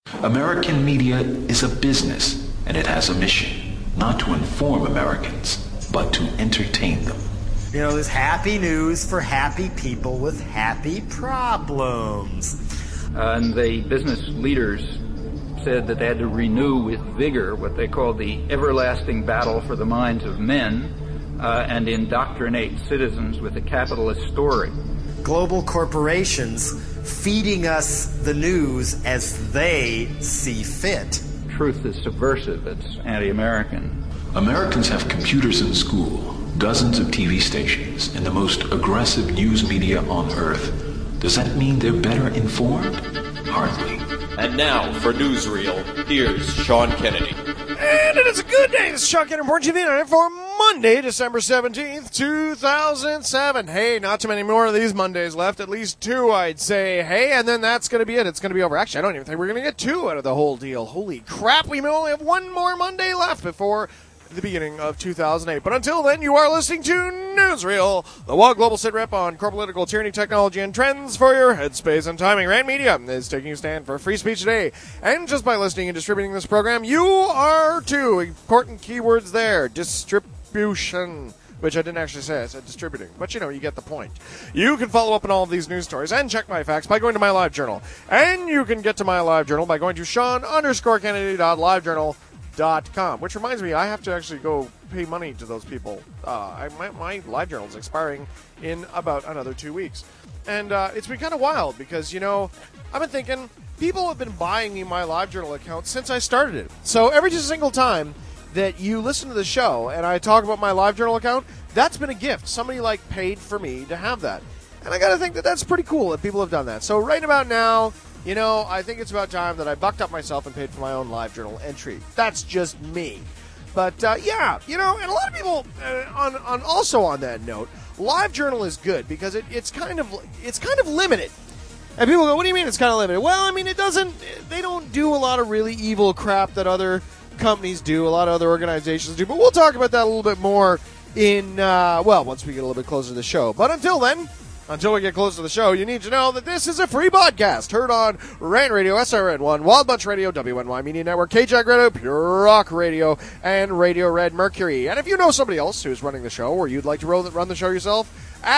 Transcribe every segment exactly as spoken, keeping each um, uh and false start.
American media is a business, and it has a mission, not to inform Americans, but to entertain them. You know, there's happy news for happy people with happy problems. Uh, and the business leaders said that they had to renew with vigor what they called the everlasting battle for the minds of men uh, and indoctrinate citizens with a capitalist story. Global corporations feeding us the news as they see fit. Truth is subversive. It's anti-American. Americans have computers in school, dozens of T V stations, and the most aggressive news media on Earth. Does that mean they're better informed? Hardly. And now, for Newsreel, here's Sean Kennedy. And it is a good day. This is Sean Kennedy, Morning T V Night for Monday, December seventeenth, two thousand seven. Hey, not too many more of these Mondays left. At least two, I'd say. Hey, and then that's going to be it. It's going to be over. Actually, I don't even think we're going to get two out of the whole deal. Holy crap, we may only have one more Monday left before the beginning of two thousand eight. But until then, you are listening to Newsreel, the Wall Global Sit Rep on core political tyranny, technology, and trends for your headspace and timing. Rand Media is taking a stand for free speech today. And just by listening and distributing this program, you are too. Important keywords there. Distribution. Which I didn't actually say. I said distributing. But, you know, you get the point. You can follow up on all of these news stories and check my facts by going to my live journal. And you can get to my live journal by going to Sean underscore Kennedy dot live journal dot com. Which reminds me, I have to actually go pay money to those people. Uh, I, my, my live journal is expiring in about another two weeks. And uh, it's been kind of wild because, you know, I've been thinking, people have been buying me my live journal account since I started it. So every single time that you listen to the show and I talk about my live journal account, that's been a gift. Somebody, like, paid for me to have that. And I got to think that that's pretty cool that people have done that. So right about now, you know, I think it's about time that I bucked up myself and paid for my own live journal entry. That's just me. But, uh, yeah, you know, and a lot of people, uh, on, on also on that note, live journal is good because it, it's kind of it's kind of limited. And people go, what do you mean it's kind of limited? Well, I mean, it doesn't, they don't do a lot of really evil crap that other companies do, a lot of other organizations do. But we'll talk about that a little bit more in, uh, well, once we get a little bit closer to the show. But until then, Until we get close to the show, you need to know that this is a free podcast heard on Rant Radio, S R N one, Wild Bunch Radio, W N Y Media Network, K-Jack Radio, Pure Rock Radio, and Radio Red Mercury. And if you know somebody else who's running the show or you'd like to run the show yourself,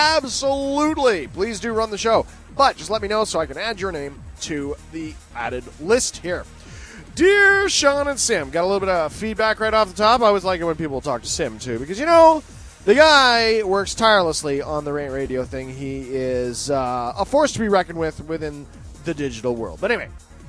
absolutely, please do run the show. But just let me know so I can add your name to the added list here. Dear Sean and Sim, got a little bit of feedback right off the top. I always like it when people talk to Sim, too, because, you know, the guy works tirelessly on the Rant Radio thing. He is uh, a force to be reckoned with within the digital world. But anyway,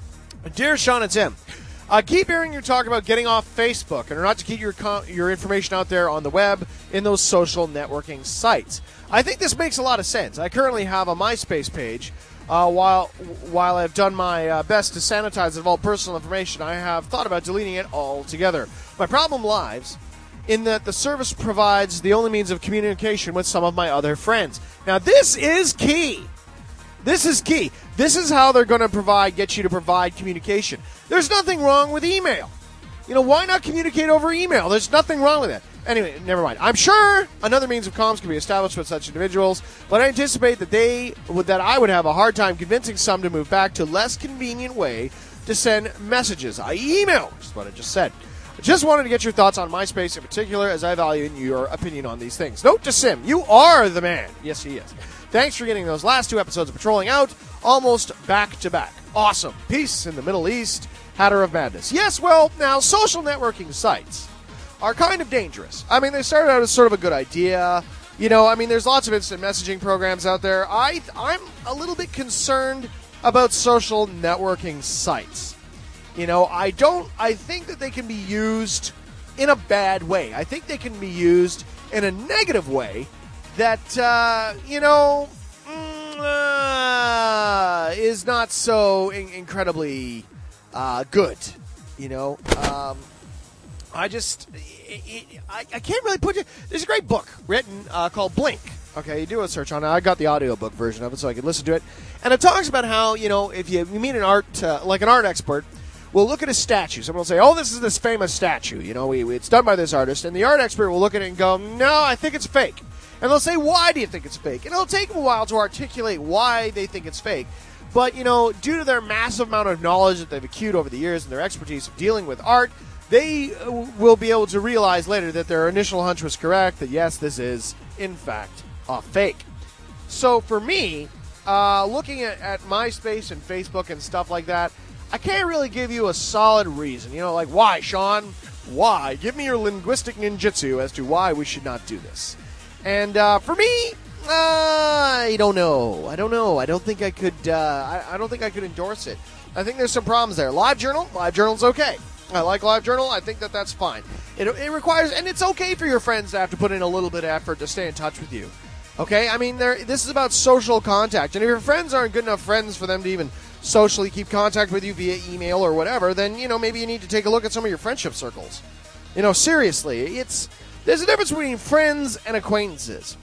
dear Sean and Tim, I keep hearing you talk about getting off Facebook and not to keep your com- your information out there on the web in those social networking sites. I think this makes a lot of sense. I currently have a MySpace page. Uh, while while I've done my uh, best to sanitize it of all personal information, I have thought about deleting it altogether. My problem lies in that the service provides the only means of communication with some of my other friends. Now, this is key. This is key. This is how they're going to provide, get you to provide communication. There's nothing wrong with email. You know, why not communicate over email? There's nothing wrong with it. Anyway, never mind. I'm sure another means of comms can be established with such individuals, but I anticipate that they would, that I would have a hard time convincing some to move back to a less convenient way to send messages, that is email, which is what I just said. Just wanted to get your thoughts on MySpace in particular, as I value your opinion on these things. Note to Sim, you are the man. Yes, he is. Thanks for getting those last two episodes of Patrolling Out almost back-to-back. Awesome. Peace in the Middle East. Hatter of Madness. Yes, well, now, social networking sites are kind of dangerous. I mean, they started out as sort of a good idea. You know, I mean, there's lots of instant messaging programs out there. I, I'm a little bit concerned about social networking sites. You know, I don't, I think that they can be used in a bad way. I think they can be used in a negative way that, uh, you know, mm, uh, is not so in- incredibly uh, good. You know, um, I just, it, it, I, I can't really put it, there's a great book written uh, called Blink. Okay, you do a search on it. I got the audiobook version of it so I could listen to it. And it talks about how, you know, if you, you meet an art, uh, like an art expert, we'll look at a statue. Someone will say, oh, this is this famous statue. You know, we, we, it's done by this artist. And the art expert will look at it and go, no, I think it's fake. And they'll say, why do you think it's fake? And it'll take them a while to articulate why they think it's fake. But, you know, due to their massive amount of knowledge that they've accrued over the years and their expertise of dealing with art, they uh, will be able to realize later that their initial hunch was correct, that yes, this is, in fact, a fake. So for me, uh, looking at, at MySpace and Facebook and stuff like that, I can't really give you a solid reason. You know, like, why, Sean? Why? Give me your linguistic ninjutsu as to why we should not do this. And uh, for me, uh, I don't know. I don't know. I don't think I could. Uh, I, I don't think I could endorse it. I think there's some problems there. LiveJournal, LiveJournal's okay. I like LiveJournal. I think that that's fine. It, it requires, and it's okay for your friends to have to put in a little bit of effort to stay in touch with you. Okay? I mean, this is about social contact. And if your friends aren't good enough friends for them to even socially keep contact with you via email or whatever, then, you know, maybe you need to take a look at some of your friendship circles. You know, seriously, it's there's a difference between friends and acquaintances.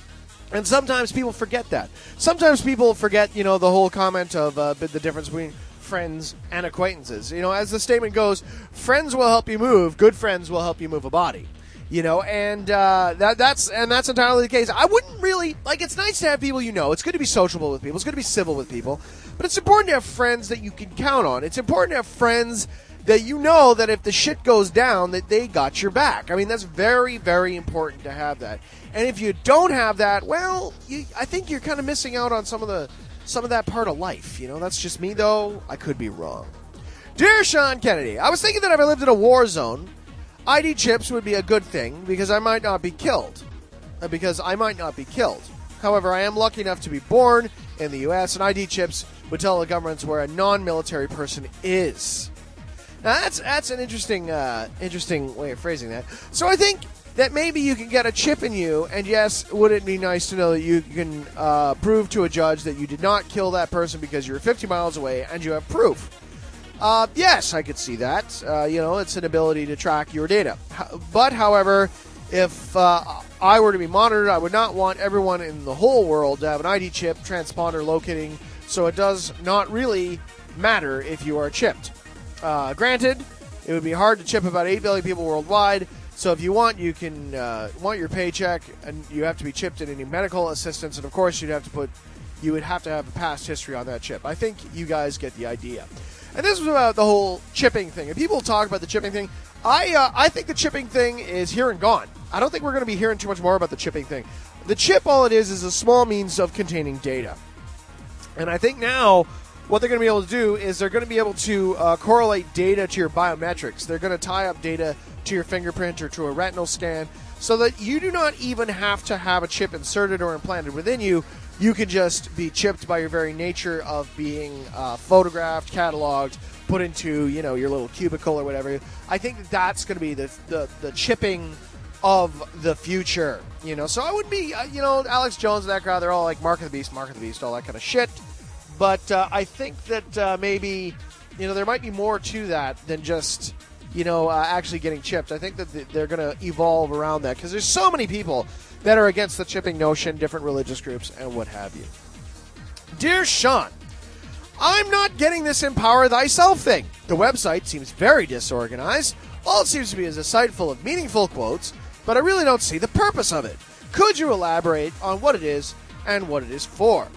And sometimes people forget that. Sometimes people forget, you know, the whole comment of uh, the difference between friends and acquaintances. You know, as the statement goes, friends will help you move, good friends will help you move a body. You know, and uh, that that's and that's entirely the case. I wouldn't really, like, it's nice to have people you know. It's good to be sociable with people. It's good to be civil with people. But it's important to have friends that you can count on. It's important to have friends that you know that if the shit goes down, that they got your back. I mean, that's very, very important to have that. And if you don't have that, well, you, I think you're kind of missing out on some of the some of that part of life. You know, that's just me, though. I could be wrong. Dear Sean Kennedy, I was thinking that if I lived in a war zone, I D chips would be a good thing because I might not be killed. Uh, because I might not be killed. However, I am lucky enough to be born in the U S, and I D chips would tell the governments where a non-military person is. Now, that's that's an interesting uh, interesting way of phrasing that. So I think that maybe you can get a chip in you, and yes, would it be nice to know that you can uh, prove to a judge that you did not kill that person because you're fifty miles away and you have proof? Uh, yes, I could see that. Uh, you know, it's an ability to track your data. But, however, if uh, I were to be monitored, I would not want everyone in the whole world to have an I D chip transponder locating, so it does not really matter if you are chipped. Uh, granted, it would be hard to chip about eight billion people worldwide, so if you want, you can uh, want your paycheck, and you have to be chipped in any medical assistance, and of course, you'd have to put, you would have to have a past history on that chip. I think you guys get the idea. And this was about the whole chipping thing. And people talk about the chipping thing. I uh, I think the chipping thing is here and gone. I don't think we're going to be hearing too much more about the chipping thing. The chip, all it is, is a small means of containing data. And I think now what they're going to be able to do is they're going to be able to uh, correlate data to your biometrics. They're going to tie up data to your fingerprint or to a retinal scan so that you do not even have to have a chip inserted or implanted within you. You can just be chipped by your very nature of being uh, photographed, cataloged, put into, you know, your little cubicle or whatever. I think that that's going to be the, the the chipping of the future, you know. So I would be, uh, you know, Alex Jones and that crowd, they're all like Mark of the Beast, Mark of the Beast, all that kind of shit. But uh, I think that uh, maybe, you know, there might be more to that than just, you know, uh, actually getting chipped. I think that they're going to evolve around that because there's so many people that are against the chipping notion, different religious groups, and what have you. Dear Sean, I'm not getting this Empower Thyself thing. The website seems very disorganized. All it seems to be is a site full of meaningful quotes, but I really don't see the purpose of it. Could you elaborate on what it is and what it is for?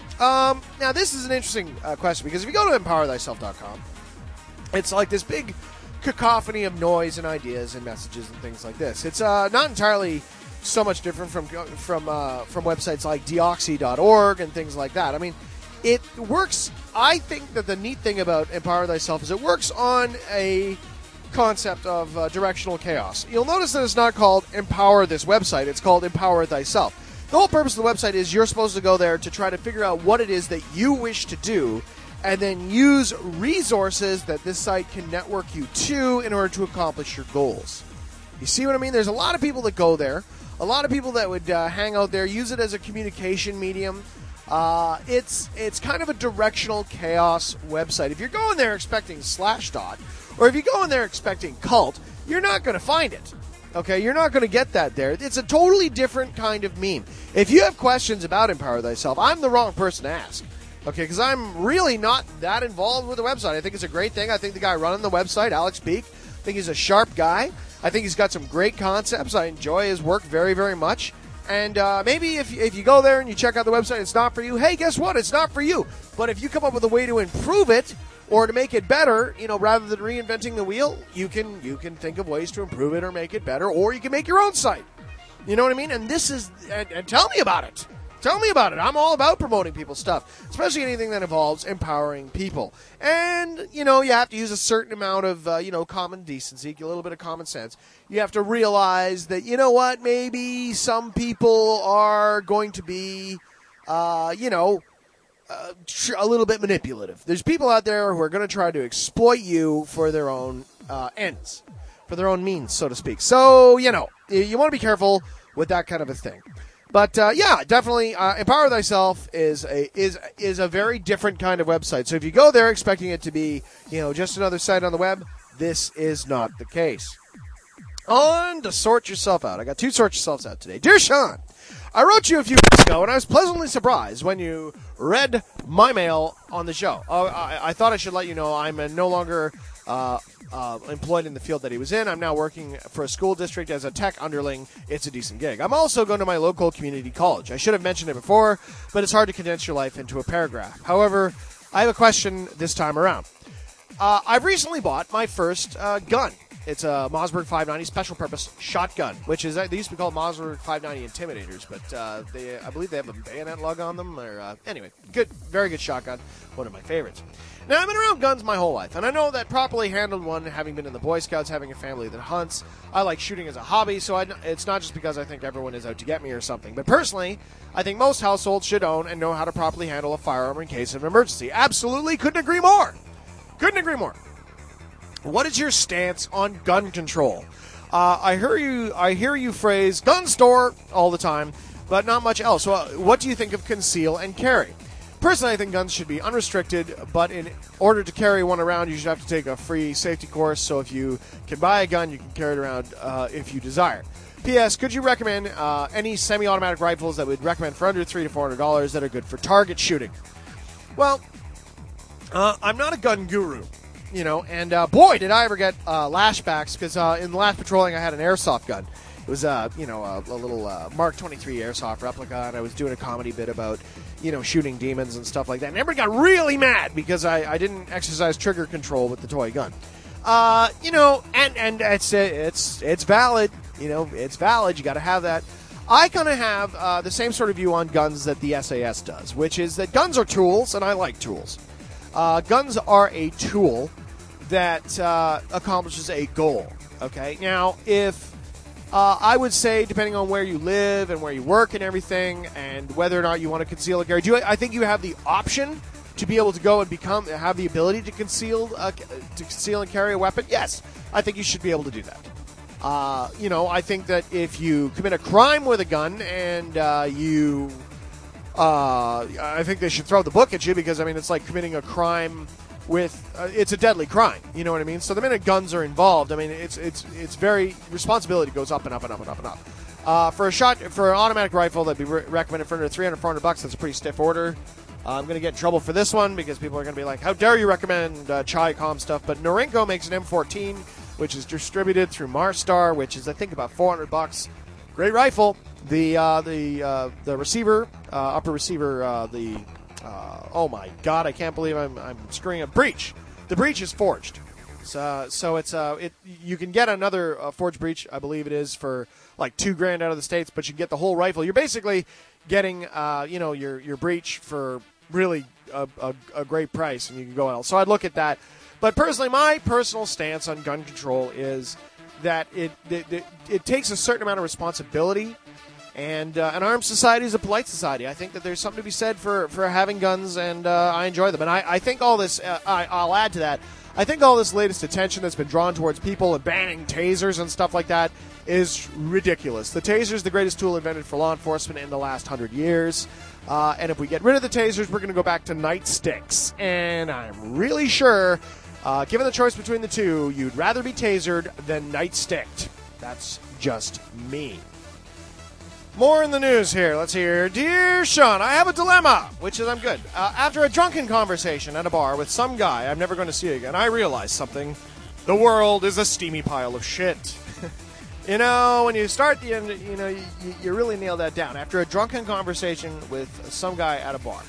Um, now, this is an interesting uh, question because if you go to empower thyself dot com, it's like this big cacophony of noise and ideas and messages and things like this. It's uh, not entirely so much different from from uh, from websites like deoxy dot org and things like that. I mean, it works. I think that the neat thing about Empower Thyself is it works on a concept of uh, directional chaos. You'll notice that it's not called Empower This Website. It's called Empower Thyself. The whole purpose of the website is you're supposed to go there to try to figure out what it is that you wish to do and then use resources that this site can network you to in order to accomplish your goals. You see what I mean? There's a lot of people that go there. A lot of people that would uh, hang out there, use it as a communication medium. Uh, it's it's kind of a directional chaos website. If you're going there expecting Slashdot, or if you go in there expecting Cult, you're not going to find it. Okay, you're not going to get that there. It's a totally different kind of meme. If you have questions about Empower Thyself, I'm the wrong person to ask. Okay, because I'm really not that involved with the website. I think it's a great thing. I think the guy running the website, Alex Peak, I think he's a sharp guy. I think he's got some great concepts. I enjoy his work very, very much. And uh, maybe if, if you go there and you check out the website, it's not for you. Hey, guess what? It's not for you. But if you come up with a way to improve it or to make it better, you know, rather than reinventing the wheel, you can you can think of ways to improve it or make it better, or you can make your own site. You know what I mean? And this is, and, and tell me about it. Tell me about it. I'm all about promoting people's stuff, especially anything that involves empowering people. And, you know, you have to use a certain amount of, uh, you know, common decency, a little bit of common sense. You have to realize that, you know what, maybe some people are going to be, uh, you know, uh, tr- a little bit manipulative. There's people out there who are going to try to exploit you for their own uh, ends, for their own means, so to speak. So, you know, you want to be careful with that kind of a thing. But uh, yeah, definitely, uh, Empower Thyself is a is is a very different kind of website. So if you go there expecting it to be, you know, just another site on the web, this is not the case. On to Sort Yourself Out. I got two Sort Yourselves Out today. Dear Sean, I wrote you a few weeks ago, and I was pleasantly surprised when you read my mail on the show. Uh, I, I thought I should let you know I'm uh, no longer uh, uh, employed in the field that he was in. I'm now working for a school district as a tech underling. It's a decent gig. I'm also going to my local community college. I should have mentioned it before, but it's hard to condense your life into a paragraph. However, I have a question this time around. Uh, I've recently bought my first uh, gun. It's a Mossberg five ninety special purpose shotgun, which is, they used to be called Mossberg five ninety Intimidators, but uh, they, I believe they have a bayonet lug on them. Or uh, anyway, good, very good shotgun, one of my favorites. Now, I've been around guns my whole life, and I know that properly handled one, having been in the Boy Scouts, having a family that hunts, I like shooting as a hobby, so I, it's not just because I think everyone is out to get me or something. But personally, I think most households should own and know how to properly handle a firearm in case of an emergency. Absolutely, couldn't agree more. Couldn't agree more. What is your stance on gun control? Uh, I hear you. I hear you phrase "gun store" all the time, but not much else. So, uh, what do you think of conceal and carry? Personally, I think guns should be unrestricted, but in order to carry one around, you should have to take a free safety course. So, if you can buy a gun, you can carry it around uh, if you desire. P S. Could you recommend uh, any semi-automatic rifles that would recommend for under three to four hundred dollars that are good for target shooting? Well, uh, I'm not a gun guru. You know, and uh, boy, did I ever get uh, lashbacks, because uh, in the last patrolling I had an airsoft gun. It was, uh, you know, a, a little uh, Mark twenty-three airsoft replica, and I was doing a comedy bit about, you know, shooting demons and stuff like that. And everybody got really mad because I, I didn't exercise trigger control with the toy gun. Uh, you know, and, and it's, it's, it's valid. You know, it's valid. You got to have that. I kind of have uh, the same sort of view on guns that the S A S does, which is that guns are tools, and I like tools. Uh, guns are a tool that uh, accomplishes a goal. Okay, now if uh, I would say, depending on where you live and where you work and everything, and whether or not you want to conceal or carry, do you, I think you have the option to be able to go and become have the ability to conceal uh, to conceal and carry a weapon. Yes, I think you should be able to do that. Uh, you know, I think that if you commit a crime with a gun and uh, you Uh, I think they should throw the book at you, because, I mean, it's like committing a crime with, uh, it's a deadly crime, you know what I mean? So the minute guns are involved, I mean, it's it's it's very, responsibility goes up and up and up and up and up. Uh, for a shot, for an automatic rifle that'd be re- recommended for under three hundred, four hundred bucks, that's a pretty stiff order. Uh, I'm going to get in trouble for this one, because people are going to be like, how dare you recommend uh, Chi-Com stuff? But Norinco makes an M fourteen, which is distributed through Marstar, which is, I think, about four hundred bucks. Great rifle. The uh, the uh, the receiver, uh, upper receiver, uh, the uh, oh my god, I can't believe I'm I'm screwing up. Breech. The breech is forged, so so it's uh it you can get another uh, forged breech, I believe it is, for like two grand out of the States, but you get the whole rifle. You're basically getting uh you know your your breech for really a, a, a great price, and you can go out. So I'd look at that. But personally, my personal stance on gun control is that it it, it, it takes a certain amount of responsibility. And uh, an armed society is a polite society. I think that there's something to be said for, for having guns, and uh, I enjoy them. And I, I think all this, uh, I, I'll add to that, I think all this latest attention that's been drawn towards people and banning tasers and stuff like that is ridiculous. The taser is the greatest tool invented for law enforcement in the last hundred years. Uh, and if we get rid of the tasers, we're going to go back to nightsticks. And I'm really sure, uh, given the choice between the two, you'd rather be tasered than nightsticked. That's just me. More in the news here. Let's hear. Dear Sean, I have a dilemma, which is I'm good. Uh, after a drunken conversation at a bar with some guy I'm never going to see again, I realized something. The world is a steamy pile of shit. You know, when you start the end, you know, you, you really nail that down. After a drunken conversation with some guy at a bar,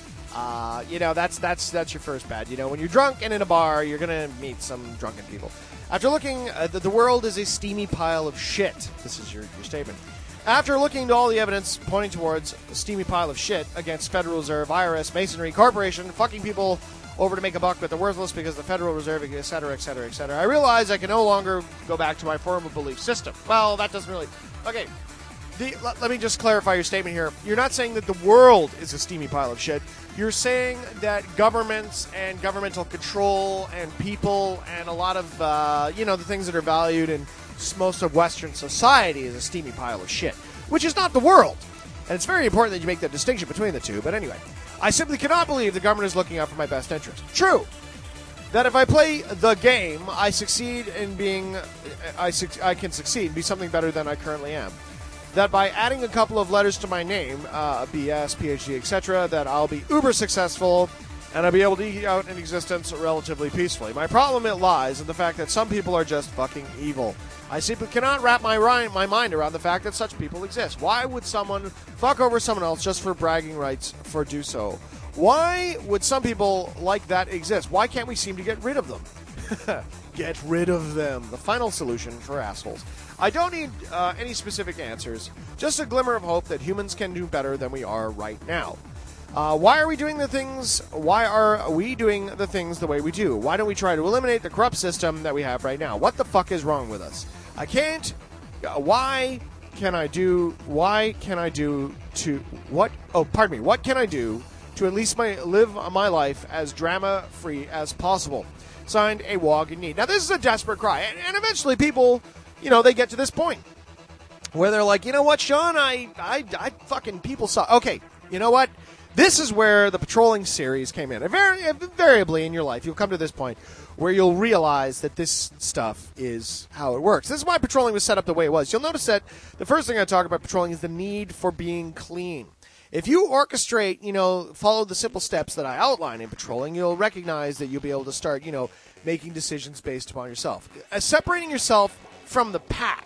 uh, you know, that's that's that's your first bad. You know, when you're drunk and in a bar, you're going to meet some drunken people. After looking, uh, the, the world is a steamy pile of shit. This is your, your statement. After looking into all the evidence pointing towards a steamy pile of shit against Federal Reserve, I R S, Masonry, Corporation, fucking people over to make a buck, but they're worthless because the Federal Reserve, et cetera, et cetera, et cetera. I realize I can no longer go back to my former belief system. Well, that doesn't really... Okay, the, let, let me just clarify your statement here. You're not saying that the world is a steamy pile of shit. You're saying that governments and governmental control and people and a lot of, uh, you know, the things that are valued in most of Western society is a steamy pile of shit, which is not the world. And it's very important that you make that distinction between the two. But anyway, I simply cannot believe the government is looking out for my best interest. True, that if I play the game, I succeed in being, I, I can succeed and be something better than I currently am. That by adding a couple of letters to my name, uh, B S, P H D, et cetera, that I'll be uber successful and I'll be able to eke out an existence relatively peacefully. My problem, it lies in the fact that some people are just fucking evil. I simply cannot wrap my my mind around the fact that such people exist. Why would someone fuck over someone else just for bragging rights for do so? Why would some people like that exist? Why can't we seem to get rid of them? Get rid of them. The final solution for assholes. I don't need uh, any specific answers, just a glimmer of hope that humans can do better than we are right now. Uh, why are we doing the things, why are we doing the things the way we do? Why don't we try to eliminate the corrupt system that we have right now? What the fuck is wrong with us? I can't, uh, why can I do, why can I do to, what, oh, pardon me, what can I do to at least my, live my life as drama-free as possible? Signed, a wog in need. Now, this is a desperate cry, and, and eventually people, you know, they get to this point where they're like, you know what, Sean, I, I, I fucking, people saw, okay, you know what? This is where the patrolling series came in. Very, invariably in your life, you'll come to this point where you'll realize that this stuff is how it works. This is why patrolling was set up the way it was. You'll notice that the first thing I talk about patrolling is the need for being clean. If you orchestrate, you know, follow the simple steps that I outline in patrolling, you'll recognize that you'll be able to start, you know, making decisions based upon yourself. Uh, separating yourself from the pack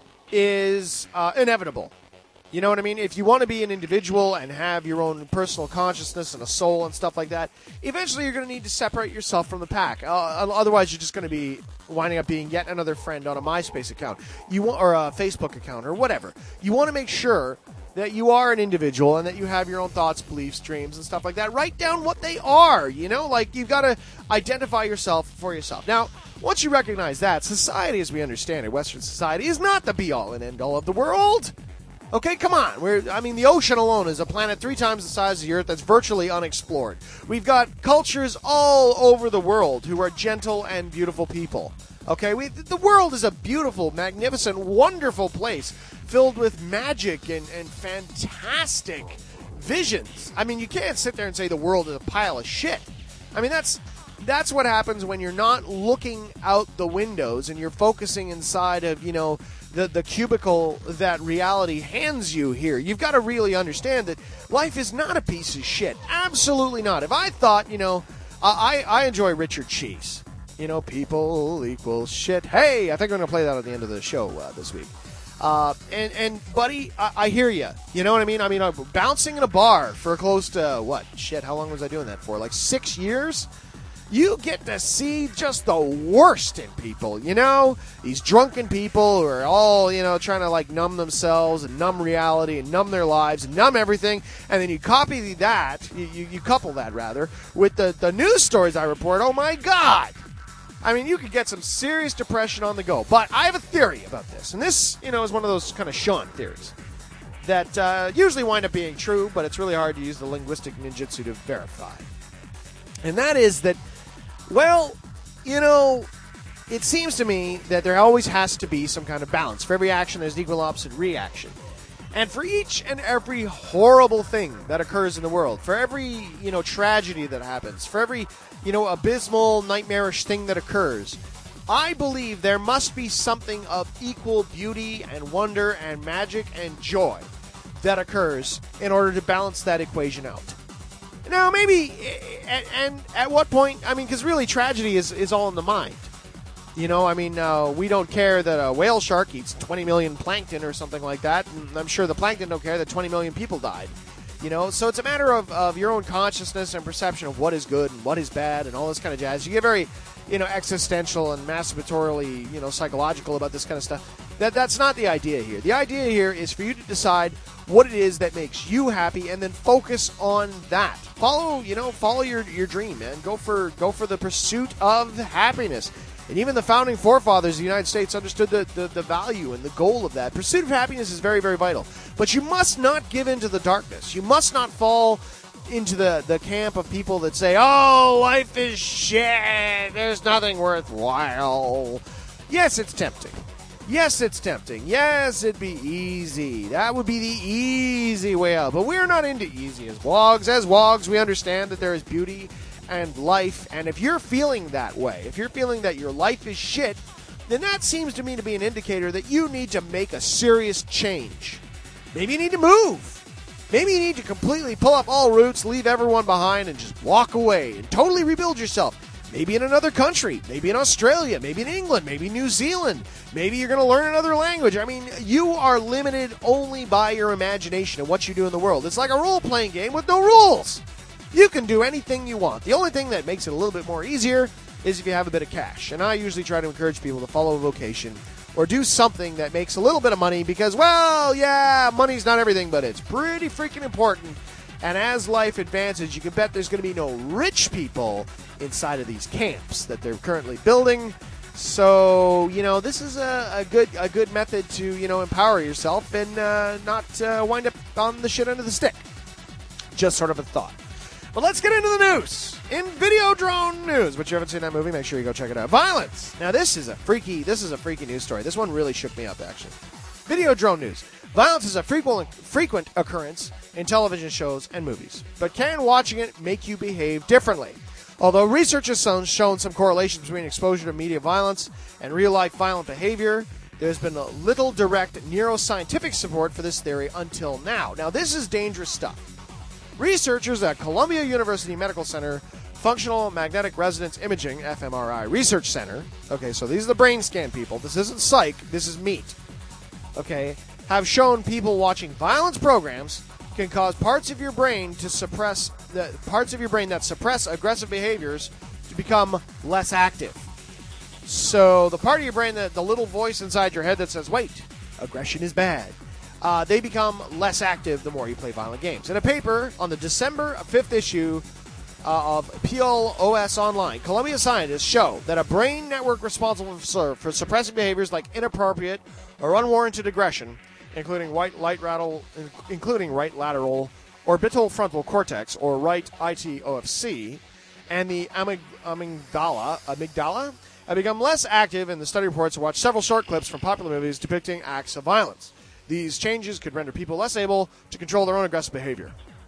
is uh, inevitable. You know what I mean? If you want to be an individual and have your own personal consciousness and a soul and stuff like that, eventually you're going to need to separate yourself from the pack. Uh, otherwise, you're just going to be winding up being yet another friend on a MySpace account, you want, or a Facebook account, or whatever. You want to make sure that you are an individual and that you have your own thoughts, beliefs, dreams, and stuff like that. Write down what they are, you know? Like, you've got to identify yourself for yourself. Now, once you recognize that, society as we understand it, Western society, is not the be-all and end-all of the world. Okay, come on. We're, I mean, the ocean alone is a planet three times the size of the Earth that's virtually unexplored. We've got cultures all over the world who are gentle and beautiful people. Okay, we, the world is a beautiful, magnificent, wonderful place filled with magic and, and fantastic visions. I mean, you can't sit there and say the world is a pile of shit. I mean, that's that's what happens when you're not looking out the windows and you're focusing inside of, you know, the, the cubicle that reality hands you here. You've got to really understand that life is not a piece of shit. Absolutely not. If I thought, you know, I, I enjoy Richard Cheese. You know, people equal shit. Hey, I think I'm going to play that at the end of the show uh, this week. Uh, and, and, buddy, I, I hear you. You know what I mean? I mean, I'm bouncing in a bar for close to, what? Shit, how long was I doing that for? Like six years? You get to see just the worst in people, you know? These drunken people who are all, you know, trying to, like, numb themselves and numb reality and numb their lives and numb everything. And then you copy that, you, you, you couple that, rather, with the, the news stories I report. Oh, my God! I mean, you could get some serious depression on the go. But I have a theory about this. And this, you know, is one of those kind of Sean theories that uh, usually wind up being true, but it's really hard to use the linguistic ninjutsu to verify. And that is that, well, you know, it seems to me that there always has to be some kind of balance. For every action, there's an equal opposite reaction. And for each and every horrible thing that occurs in the world, for every, you know, tragedy that happens, for every, you know, abysmal, nightmarish thing that occurs, I believe there must be something of equal beauty and wonder and magic and joy that occurs in order to balance that equation out. Now, maybe, and, and at what point, I mean, because really tragedy is, is all in the mind. You know, I mean, uh, we don't care that a whale shark eats twenty million plankton or something like that. And I'm sure the plankton don't care that twenty million people died. You know, so it's a matter of, of your own consciousness and perception of what is good and what is bad and all this kind of jazz. You get very, you know, existential and masturbatorily, you know, psychological about this kind of stuff. That That's not the idea here. The idea here is for you to decide what it is that makes you happy and then focus on that. Follow, you know, follow your, your dream, man. Go for, go for the pursuit of happiness. And even the founding forefathers of the United States understood the, the, the value and the goal of that. Pursuit of happiness is very, very vital. But you must not give in to the darkness. You must not fall into the, the camp of people that say, oh, life is shit. There's nothing worthwhile. Yes, it's tempting. Yes, it's tempting. Yes, it'd be easy. That would be the easy way out. But we're not into easy as wogs. As wogs, we understand that there is beauty and life, and if you're feeling that way, if you're feeling that your life is shit, then that seems to me to be an indicator that you need to make a serious change. Maybe you need to move. Maybe you need to completely pull up all roots, leave everyone behind, and just walk away and totally rebuild yourself. Maybe in another country, maybe in Australia, maybe in England, maybe New Zealand. Maybe you're going to learn another language. I mean, you are limited only by your imagination and what you do in the world. It's like a role-playing game with no rules. You can do anything you want. The only thing that makes it a little bit more easier is if you have a bit of cash. And I usually try to encourage people to follow a vocation or do something that makes a little bit of money because, well, yeah, money's not everything, but it's pretty freaking important. And as life advances, you can bet there's going to be no rich people inside of these camps that they're currently building. So, you know, this is a, a good a good method to, you know, empower yourself and uh, not uh, wind up on the shit end of the stick. Just sort of a thought. But let's get into the news. In Videodrome news, but you haven't seen that movie, make sure you go check it out. Violence. Now this is a freaky, this is a freaky news story. This one really shook me up, actually. Videodrome news. Violence is a frequent, frequent occurrence in television shows and movies. But can watching it make you behave differently? Although research has shown some correlations between exposure to media violence and real-life violent behavior, there's been a little direct neuroscientific support for this theory until now. Now this is dangerous stuff. Researchers at Columbia University Medical Center Functional Magnetic Resonance Imaging, F M R I, Research Center, okay, so these are the brain scan people. This isn't psych, this is meat, okay, have shown people watching violence programs can cause parts of your brain to suppress, the parts of your brain that suppress aggressive behaviors to become less active. So the part of your brain, that the little voice inside your head that says, wait, aggression is bad, Uh, they become less active the more you play violent games. In a paper on the December fifth issue uh, of P L O S Online, Columbia scientists show that a brain network responsible for, for suppressing behaviors like inappropriate or unwarranted aggression, including right, light rattle, including right lateral orbital frontal cortex, or right I T O F C, and the amyg- amygdala, amygdala have become less active. In the study reports, watched several short clips from popular movies depicting acts of violence. These changes could render people less able to control their own aggressive behavior.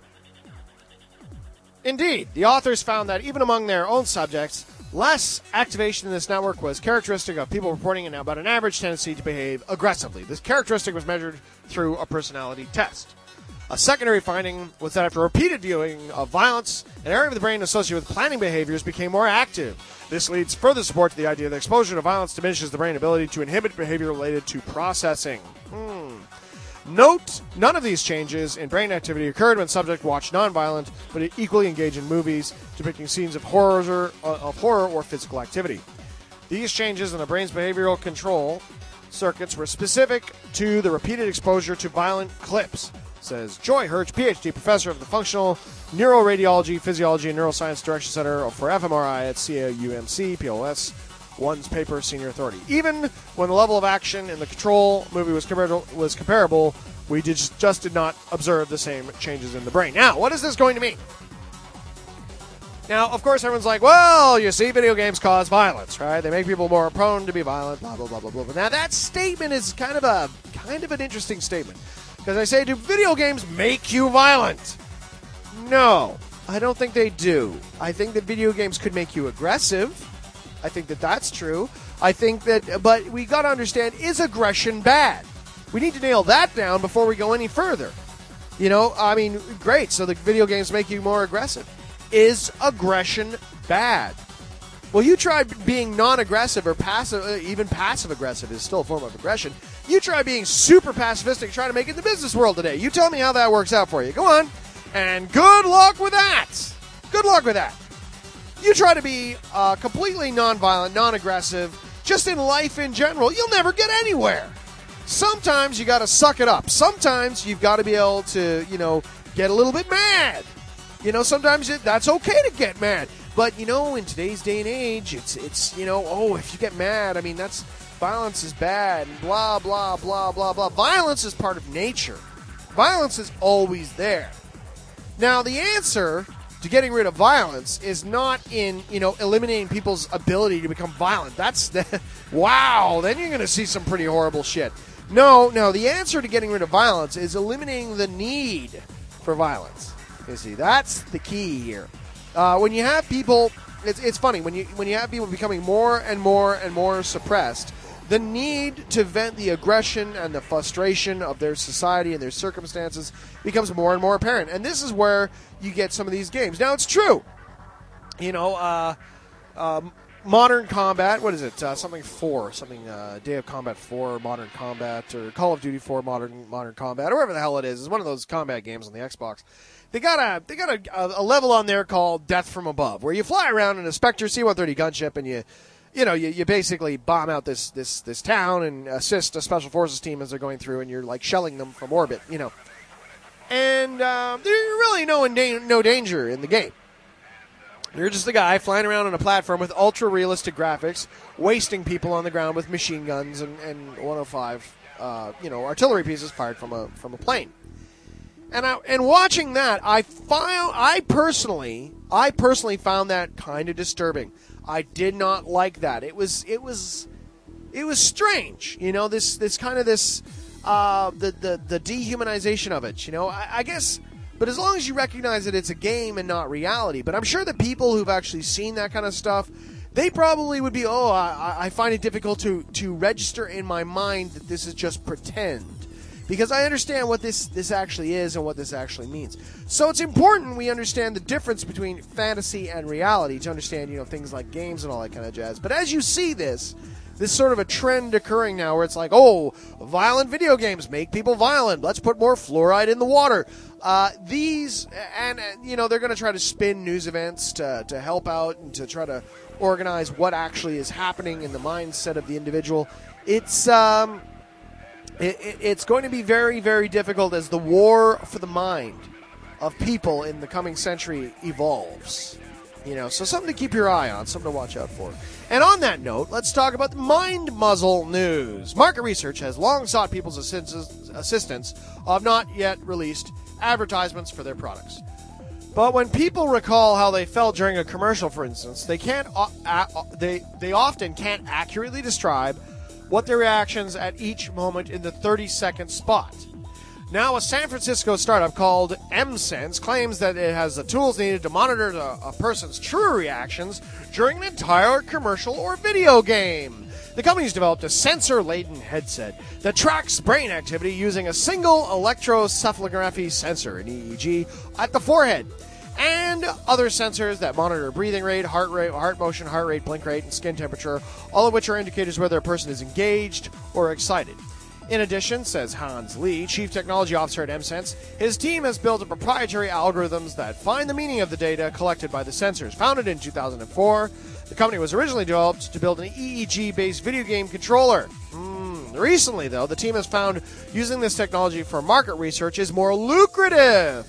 Indeed, the authors found that even among their own subjects, less activation in this network was characteristic of people reporting an, about an average tendency to behave aggressively. This characteristic was measured through a personality test. A secondary finding was that after repeated viewing of violence, an area of the brain associated with planning behaviors became more active. This leads further support to the idea that exposure to violence diminishes the brain's ability to inhibit behavior related to processing. Hmm. Note, none of these changes in brain activity occurred when subjects watched nonviolent, but equally engaged in movies depicting scenes of horror, of horror or physical activity. These changes in the brain's behavioral control circuits were specific to the repeated exposure to violent clips, says Joy Hirsch, P H D, professor of the Functional Neuroradiology, Physiology, and Neuroscience Direction Center for F M R I at C A U M C, P O S. One's paper senior authority. Even when the level of action in the control movie was comparable, was comparable we did just, just did not observe the same changes in the brain. Now, what is this going to mean? Now, of course, everyone's like, well, you see, video games cause violence, right? They make people more prone to be violent, blah, blah, blah, blah, blah. Now, that statement is kind of a kind of an interesting statement. Because I say, do video games make you violent? No, I don't think they do. I think that video games could make you aggressive. I think that that's true. I think that, but we got to understand, is aggression bad? We need to nail that down before we go any further. You know, I mean, great, so the video games make you more aggressive. Is aggression bad? Well, you try being non-aggressive or passive, uh, even passive-aggressive is still a form of aggression. You try being super pacifistic, trying to make it in the business world today. You tell me how that works out for you. Go on. And good luck with that. Good luck with that. You try to be uh, completely non-violent, non-aggressive, just in life in general. You'll never get anywhere. Sometimes you got to suck it up. Sometimes you've got to be able to, you know, get a little bit mad. You know, sometimes it, that's okay to get mad. But, you know, in today's day and age, it's, it's you know, oh, if you get mad, I mean, that's, violence is bad, and blah, blah, blah, blah, blah. Violence is part of nature. Violence is always there. Now, the answer to getting rid of violence is not in, you know, eliminating people's ability to become violent. That's, the, wow, then you're going to see some pretty horrible shit. No, no, the answer to getting rid of violence is eliminating the need for violence. You see, that's the key here. Uh, when you have people, it's, it's funny, when you when you have people becoming more and more and more suppressed, the need to vent the aggression and the frustration of their society and their circumstances becomes more and more apparent. And this is where you get some of these games. Now, it's true. You know, uh, um, Modern Combat, what is it? Uh, something four, something uh, Day of Combat four, Modern Combat, or Call of Duty four, Modern Modern Combat, or whatever the hell it is. It's one of those combat games on the Xbox. They got a they got a, a level on there called Death from Above, where you fly around in a Spectre C one thirty gunship and you, you know, you, you basically bomb out this, this this town and assist a special forces team as they're going through, and you're like shelling them from orbit, you know. And um, there's really no da- no danger in the game. You're just a guy flying around on a platform with ultra realistic graphics, wasting people on the ground with machine guns and, and one oh five, uh, you know, artillery pieces fired from a from a plane. And I, and watching that, I found I personally I personally found that kind of disturbing. I did not like that. It was it was it was strange, you know. This this kind of this uh, the the the dehumanization of it, you know. I, I guess, but as long as you recognize that it's a game and not reality. But I'm sure the people who've actually seen that kind of stuff, they probably would be, oh, I, I find it difficult to to register in my mind that this is just pretend. Because I understand what this, this actually is and what this actually means. So it's important we understand the difference between fantasy and reality to understand, you know, things like games and all that kind of jazz. But as you see this, this sort of a trend occurring now where it's like, oh, violent video games make people violent. Let's put more fluoride in the water. Uh, these, and, and, you know, they're going to try to spin news events to, to help out and to try to organize what actually is happening in the mindset of the individual. It's, um... It, it, it's going to be very, very difficult as the war for the mind of people in the coming century evolves. You know, so something to keep your eye on, something to watch out for. And on that note, let's talk about the mind muzzle news. Market research has long sought people's assistance of not yet released advertisements for their products. But when people recall how they felt during a commercial, for instance, they can't. Uh, uh, they they often can't accurately describe what their reactions at each moment in the thirty-second spot. Now, a San Francisco startup called M-Sense claims that it has the tools needed to monitor the, a person's true reactions during an entire commercial or video game. The company's developed a sensor-laden headset that tracks brain activity using a single electroencephalography sensor, an E E G, at the forehead, and other sensors that monitor breathing rate, heart rate, heart motion, heart rate, blink rate, and skin temperature, all of which are indicators whether a person is engaged or excited. In addition, says Hans Lee, Chief Technology Officer at M-Sense, his team has built a proprietary algorithms that find the meaning of the data collected by the sensors. Founded in two thousand four, the company was originally developed to build an E E G-based video game controller. Mm. Recently, though, the team has found using this technology for market research is more lucrative.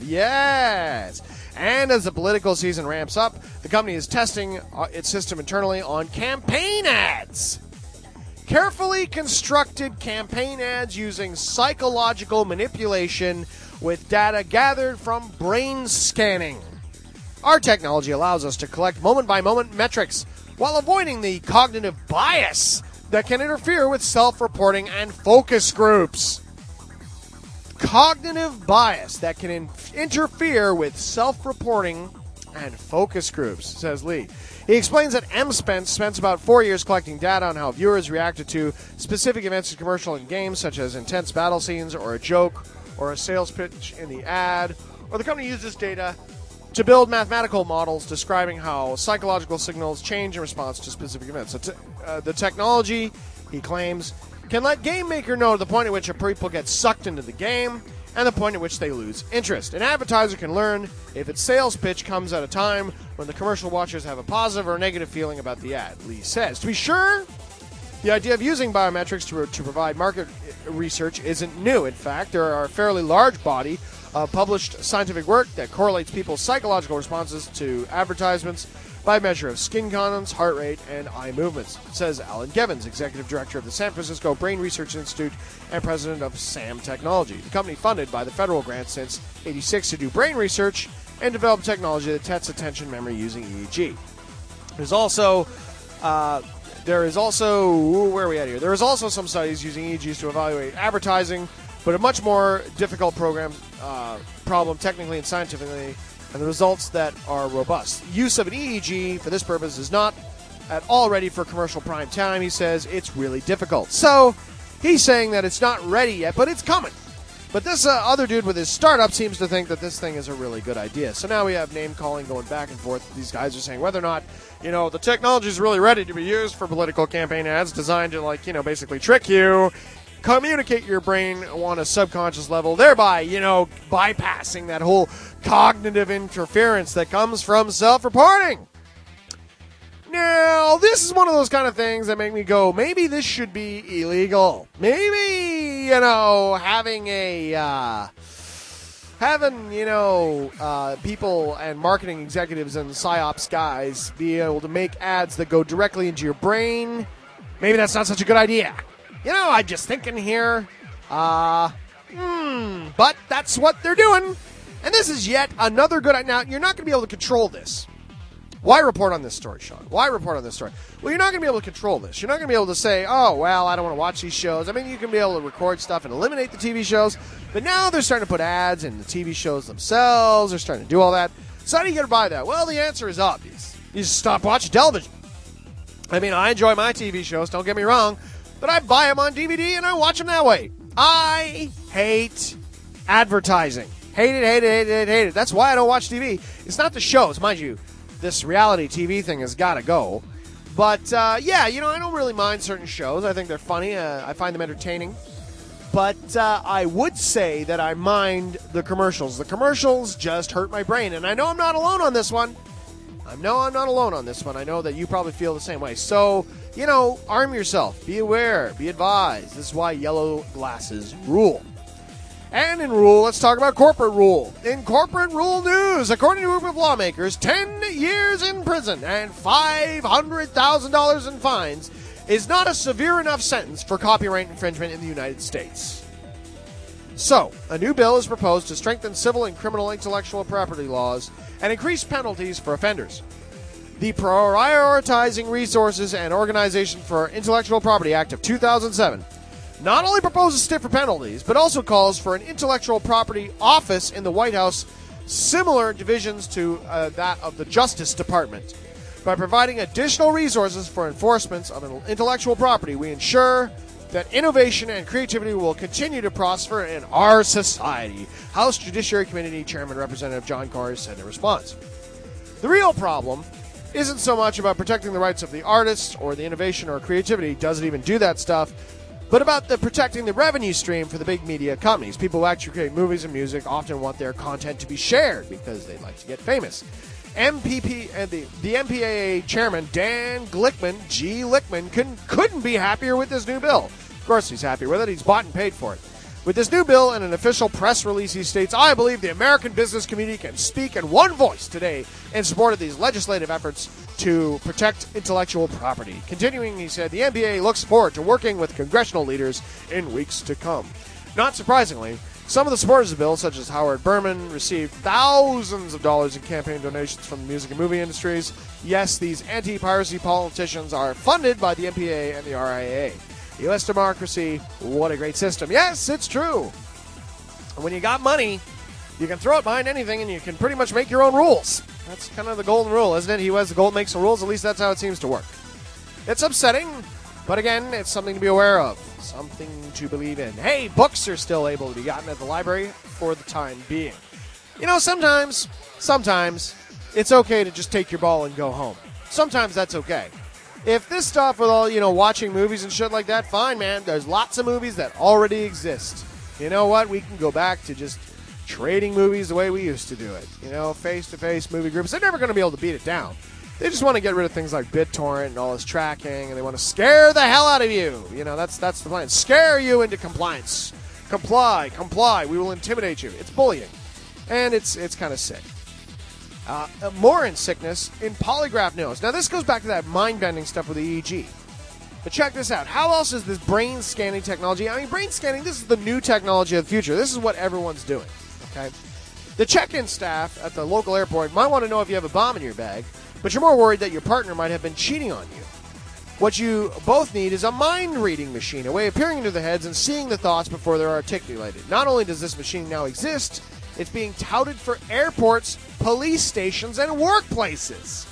Yes! And as the political season ramps up, the company is testing its system internally on campaign ads. Carefully constructed campaign ads using psychological manipulation with data gathered from brain scanning. Our technology allows us to collect moment-by-moment metrics while avoiding the cognitive bias that can interfere with self-reporting and focus groups. Cognitive bias that can in- interfere with self-reporting and focus groups, says Lee. He explains that M-Spence spends about four years collecting data on how viewers reacted to specific events in commercial and games, such as intense battle scenes or a joke or a sales pitch in the ad. Or the company uses data to build mathematical models describing how psychological signals change in response to specific events. So t- uh, the technology, he claims, can let game maker know the point at which a people get sucked into the game and the point at which they lose interest. An advertiser can learn if its sales pitch comes at a time when the commercial watchers have a positive or negative feeling about the ad, Lee says. To be sure, the idea of using biometrics to, to provide market research isn't new. In fact, there are a fairly large body of published scientific work that correlates people's psychological responses to advertisements by measure of skin tones, heart rate, and eye movements, says Alan Gevins, executive director of the San Francisco Brain Research Institute and president of SAM Technology, the company funded by the federal grant since eighty-six to do brain research and develop technology that tests attention memory using E E G. There's also, uh, there is also, ooh, where are we at here? There is also some studies using E E Gs to evaluate advertising, but a much more difficult program uh, problem technically and scientifically, and the results that are robust. Use of an E E G for this purpose is not at all ready for commercial prime time, he says. It's really difficult. So he's saying that it's not ready yet, but it's coming. But this uh, other dude with his startup seems to think that this thing is a really good idea. So now we have name-calling going back and forth. These guys are saying whether or not, you know, the technology is really ready to be used for political campaign ads designed to, like, you know, basically trick you, communicate your brain on a subconscious level, thereby, you know, bypassing that whole cognitive interference that comes from self-reporting. Now, this is one of those kind of things that make me go, maybe this should be illegal. Maybe, you know, having a, uh, having, you know, uh, people and marketing executives and PsyOps guys be able to make ads that go directly into your brain, maybe that's not such a good idea. You know, I'm just thinking here, uh, hmm, but that's what they're doing. And this is yet another good idea. Now, you're not going to be able to control this. Why report on this story, Sean? Why report on this story? Well, you're not going to be able to control this. You're not going to be able to say, oh, well, I don't want to watch these shows. I mean, you can be able to record stuff and eliminate the T V shows, but now they're starting to put ads in the T V shows themselves. They're starting to do all that. So how do you get by that? Well, the answer is obvious. You just stop watching television. I mean, I enjoy my T V shows, don't get me wrong, but I buy them on D V D and I watch them that way. I hate advertising. Hate it, hate it, hate it, hate it. That's why I don't watch T V. It's not the shows, mind you. This reality T V thing has got to go. But, uh, yeah, you know, I don't really mind certain shows. I think they're funny. Uh, I find them entertaining. But uh, I would say that I mind the commercials. The commercials just hurt my brain. And I know I'm not alone on this one. I know I'm not alone on this one. I know that you probably feel the same way. So, you know, arm yourself. Be aware. Be advised. This is why yellow glasses rule. And in rule, let's talk about corporate rule. In corporate rule news, according to a group of lawmakers, ten years in prison and five hundred thousand dollars in fines is not a severe enough sentence for copyright infringement in the United States. So, a new bill is proposed to strengthen civil and criminal intellectual property laws and increase penalties for offenders. The Prioritizing Resources and Organization for Intellectual Property Act of two thousand seven not only proposes stiffer penalties, but also calls for an intellectual property office in the White House, similar divisions to uh, that of the Justice Department. By providing additional resources for enforcement of intellectual property, we ensure that innovation and creativity will continue to prosper in our society, House Judiciary Committee Chairman Representative John Corr said in response. The real problem isn't so much about protecting the rights of the artists or the innovation or creativity, doesn't even do that stuff, but about the protecting the revenue stream for the big media companies. People who actually create movies and music often want their content to be shared because they'd like to get famous. M P P and the, the M P A A chairman, Dan Glickman, G. Lickman, couldn't, couldn't be happier with this new bill. Of course he's happy with it. He's bought and paid for it. With this new bill and an official press release, he states, I believe the American business community can speak in one voice today in support of these legislative efforts to protect intellectual property. Continuing, he said, the N B A looks forward to working with congressional leaders in weeks to come. Not surprisingly, some of the supporters of the bill, such as Howard Berman, received thousands of dollars in campaign donations from the music and movie industries. Yes, these anti-piracy politicians are funded by the M P A and the R I A. U S democracy, what a great system. Yes, it's true. When you got money, you can throw it behind anything and you can pretty much make your own rules. That's kind of the golden rule, isn't it? He who has the gold makes the rules. At least that's how it seems to work. It's upsetting, but again, it's something to be aware of. Something to believe in. Hey, books are still able to be gotten at the library for the time being. You know, sometimes sometimes it's okay to just take your ball and go home. Sometimes that's okay. If this stuff with all, you know, watching movies and shit like that, fine, man. There's lots of movies that already exist. You know what? We can go back to just trading movies the way we used to do it. You know, face-to-face movie groups. They're never going to be able to beat it down. They just want to get rid of things like BitTorrent and all this tracking, and they want to scare the hell out of you. You know, that's that's the plan. Scare you into compliance. Comply, comply. We will intimidate you. It's bullying. And it's it's kind of sick. Uh, more in sickness in polygraph news. Now, this goes back to that mind-bending stuff with the E E G. But check this out. How else is this brain scanning technology? I mean, brain scanning, this is the new technology of the future. This is what everyone's doing, okay? The check-in staff at the local airport might want to know if you have a bomb in your bag, but you're more worried that your partner might have been cheating on you. What you both need is a mind-reading machine, a way of peering into the heads and seeing the thoughts before they're articulated. Not only does this machine now exist, it's being touted for airports, police stations, and workplaces.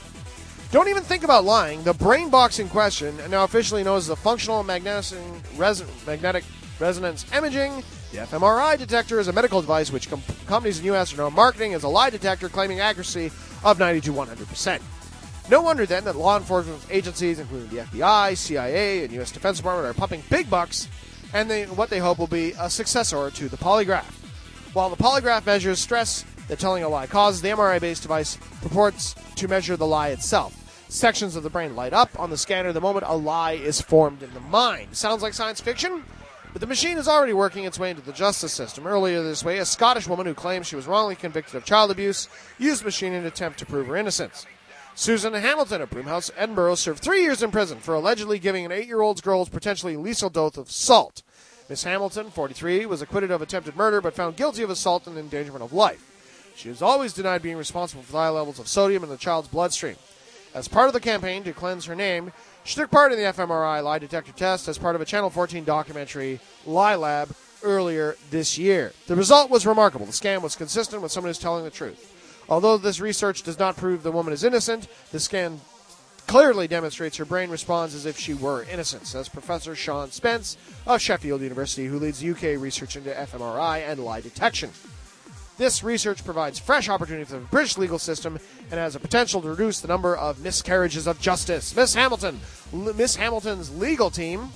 Don't even think about lying. The brain box in question, now officially known as the Functional Magnetic, Res- Magnetic Resonance Imaging, the F M R I detector, is a medical device which com- companies in the U S are now marketing as a lie detector claiming accuracy of ninety to one hundred percent. No wonder then that law enforcement agencies, including the F B I, C I A, and U S Defense Department, are pumping big bucks and they, what they hope will be a successor to the polygraph. While the polygraph measures stress that telling a lie causes, the M R I-based device purports to measure the lie itself. Sections of the brain light up on the scanner the moment a lie is formed in the mind. Sounds like science fiction? But the machine is already working its way into the justice system. Earlier this way, a Scottish woman who claims she was wrongly convicted of child abuse used the machine in an attempt to prove her innocence. Susan Hamilton of Broomhouse, Edinburgh, served three years in prison for allegedly giving an eight-year-old girl's potentially lethal dose of salt. Miss Hamilton, forty-three, was acquitted of attempted murder but found guilty of assault and endangerment of life. She has always denied being responsible for the high levels of sodium in the child's bloodstream. As part of the campaign to cleanse her name, she took part in the F M R I lie detector test as part of a Channel fourteen documentary, Lie Lab, earlier this year. The result was remarkable. The scan was consistent with someone who's telling the truth. Although this research does not prove the woman is innocent, the scan clearly demonstrates her brain responds as if she were innocent, says Professor Sean Spence of Sheffield University, who leads U K research into F M R I and lie detection. This research provides fresh opportunity for the British legal system and has a potential to reduce the number of miscarriages of justice. Miss Hamilton, L- Miss Hamilton's legal team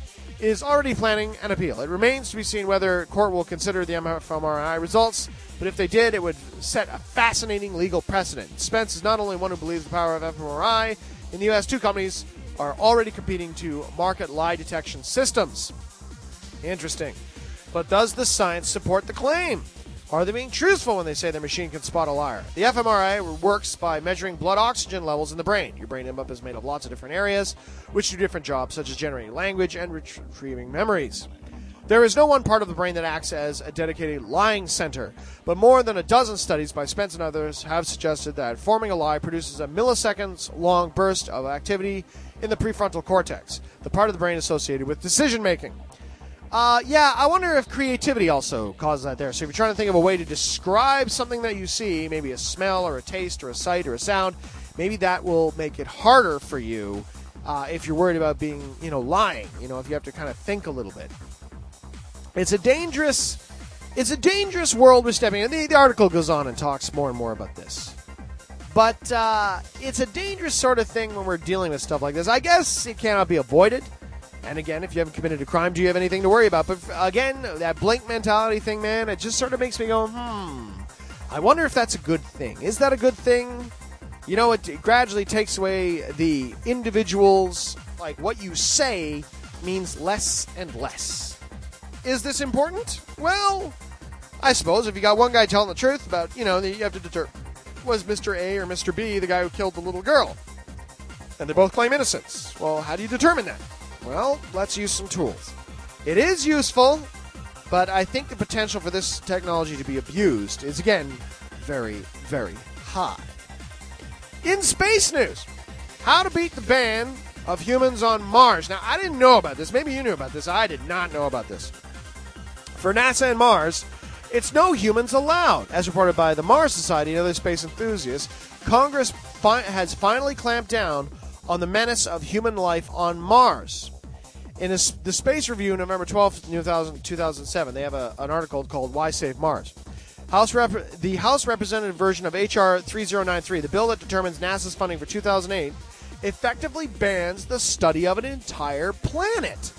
is already planning an appeal. It remains to be seen whether court will consider the F M R I results, but if they did, it would set a fascinating legal precedent. Spence is not only one who believes the power of F M R I. In the U S, two companies are already competing to market lie detection systems. Interesting. But does the science support the claim? Are they being truthful when they say their machine can spot a liar? The F M R I works by measuring blood oxygen levels in the brain. Your brain is made of lots of different areas, which do different jobs, such as generating language and retrieving memories. There is no one part of the brain that acts as a dedicated lying center, but more than a dozen studies by Spence and others have suggested that forming a lie produces a milliseconds-long burst of activity in the prefrontal cortex, the part of the brain associated with decision-making. Uh, yeah, I wonder if creativity also causes that there. So if you're trying to think of a way to describe something that you see, maybe a smell or a taste or a sight or a sound, maybe that will make it harder for you uh, if you're worried about being, you know, lying. You know, if you have to kind of think a little bit. It's a dangerous, it's a dangerous world we're stepping in. The, the article goes on and talks more and more about this. But uh, it's a dangerous sort of thing when we're dealing with stuff like this. I guess it cannot be avoided. And again, if you haven't committed a crime, do you have anything to worry about? But again, that blink mentality thing, man, it just sort of makes me go, hmm, I wonder if that's a good thing. Is that a good thing? You know, it, it gradually takes away the individual's, like, what you say means less and less. Is this important? Well, I suppose if you got one guy telling the truth about, you know, you have to determine, was Mister A or Mister B the guy who killed the little girl? And they both claim innocence. Well, how do you determine that? Well, let's use some tools. It is useful, but I think the potential for this technology to be abused is, again, very, very high. In space news, how to beat the ban of humans on Mars. Now, I didn't know about this. Maybe you knew about this. I did not know about this. For NASA and Mars, it's no humans allowed. As reported by the Mars Society and other space enthusiasts, Congress fi- has finally clamped down on the menace of human life on Mars. In a, the Space Review, November twelfth, two thousand seven, they have a, an article called Why Save Mars? House Rep- the House Representative version of H R thirty ninety-three, the bill that determines NASA's funding for two thousand eight, effectively bans the study of an entire planet.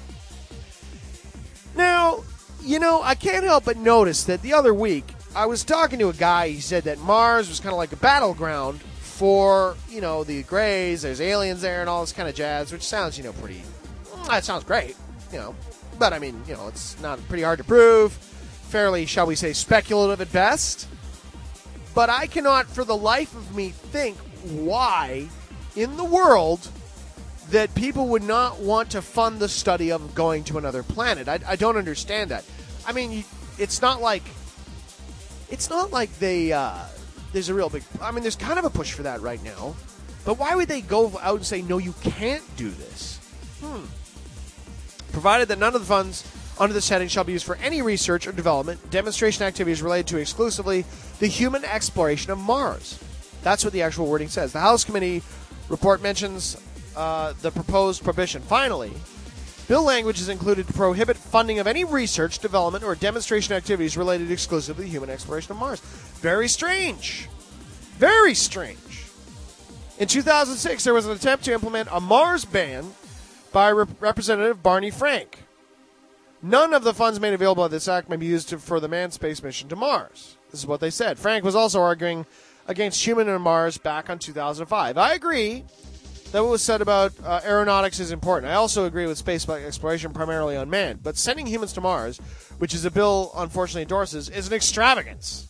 Now, you know, I can't help but notice that the other week, I was talking to a guy, he said that Mars was kind of like a battleground for, you know, the Greys, there's aliens there and all this kind of jazz, which sounds, you know, pretty, that sounds great, you know, but I mean, you know, it's not pretty hard to prove, fairly, shall we say, speculative at best, but I cannot for the life of me think why in the world that people would not want to fund the study of going to another planet. I, I don't understand that. I mean, it's not like, it's not like they, uh, there's a real big, I mean, there's kind of a push for that right now, but why would they go out and say, no, you can't do this? Hmm. Provided that none of the funds under this heading shall be used for any research or development, demonstration activities related to exclusively the human exploration of Mars. That's what the actual wording says. The House Committee report mentions uh, the proposed prohibition. Finally, bill language is included to prohibit funding of any research, development, or demonstration activities related exclusively to human exploration of Mars. Very strange. Very strange. In two thousand six, there was an attempt to implement a Mars ban by Rep- Representative Barney Frank. None of the funds made available by this act may be used to, for the manned space mission to Mars. This is what they said. Frank was also arguing against human on Mars back on two thousand five. I agree that what was said about uh, aeronautics is important. I also agree with space exploration primarily unmanned. But sending humans to Mars, which is a bill unfortunately endorses, is an extravagance.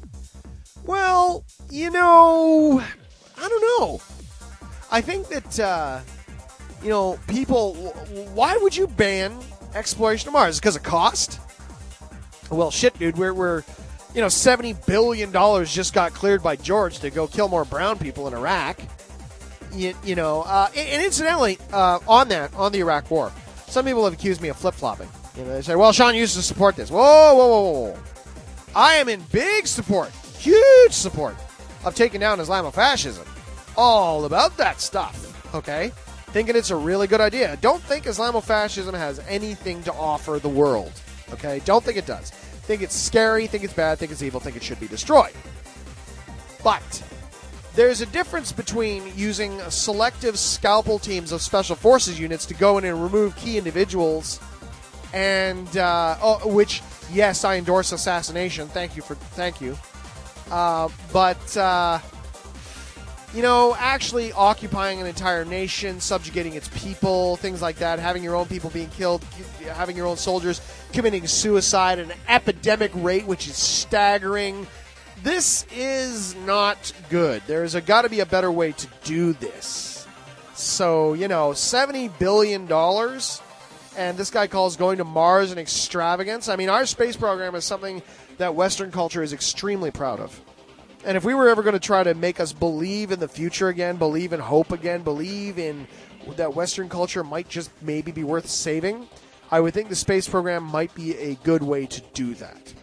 Well, you know, I don't know. I think that, uh, you know, people, why would you ban exploration of Mars? Because of cost? Well, shit, dude, we're, we're, you know, seventy billion dollars just got cleared by George to go kill more brown people in Iraq. You, you know, uh, and incidentally, uh, on that, on the Iraq War, some people have accused me of flip-flopping. You know, they say, well, Sean used to support this. Whoa, whoa, whoa, whoa, whoa. I am in big support, huge support of taking down Islamofascism. All about that stuff, okay? Thinking it's a really good idea. Don't think Islamofascism has anything to offer the world, okay? Don't think it does. Think it's scary, think it's bad, think it's evil, think it should be destroyed. But there's a difference between using selective scalpel teams of special forces units to go in and remove key individuals, and uh, oh, which, yes, I endorse assassination. Thank you for, thank you. Uh, but uh, you know, actually occupying an entire nation, subjugating its people, things like that, having your own people being killed, having your own soldiers committing suicide at an epidemic rate, which is staggering. This is not good. There's got to be a better way to do this. So, you know, seventy billion dollars, and this guy calls going to Mars an extravagance. I mean, our space program is something that Western culture is extremely proud of. And if we were ever going to try to make us believe in the future again, believe in hope again, believe in that Western culture might just maybe be worth saving, I would think the space program might be a good way to do that.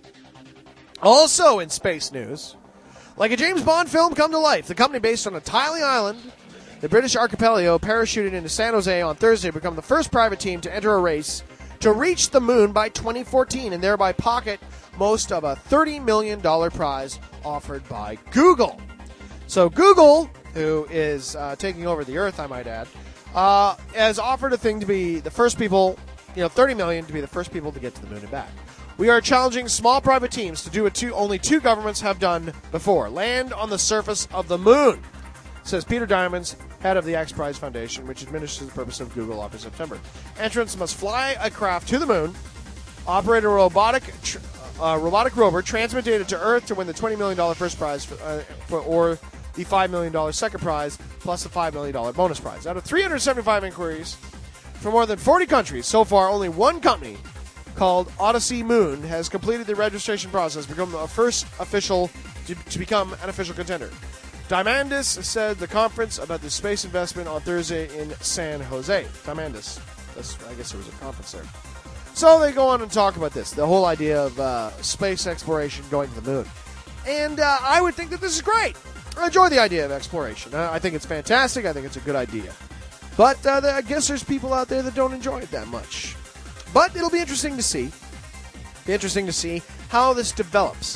Also in space news, like a James Bond film come to life, the company based on a tiny island, the British archipelago, parachuted into San Jose on Thursday to become the first private team to enter a race to reach the moon by twenty fourteen and thereby pocket most of a thirty million dollars prize offered by Google. So Google, who is uh, taking over the Earth, I might add, uh, has offered a thing to be the first people, you know, thirty million dollars to be the first people to get to the moon and back. We are challenging small private teams to do what two, only two governments have done before, land on the surface of the moon, says Peter Diamond's head of the X Prize Foundation, which administers the purpose of Google after September. Entrants must fly a craft to the moon, operate a robotic tr- uh, robotic rover, transmit data to Earth to win the twenty million dollars first prize for, uh, for, or the five million dollars second prize, plus the five million dollars bonus prize. Out of three hundred seventy-five inquiries from more than forty countries, so far only one company called Odyssey Moon has completed the registration process, become the first official to, to become an official contender. Diamandis said the conference about the space investment on Thursday in San Jose. Diamandis. That's, I guess there was a conference there. So they go on and talk about this, the whole idea of uh, space exploration going to the moon. And uh, I would think that this is great. I enjoy the idea of exploration. I, I think it's fantastic. I think it's a good idea. But uh, I guess there's people out there that don't enjoy it that much. But it'll be interesting to see. Be interesting to see how this develops.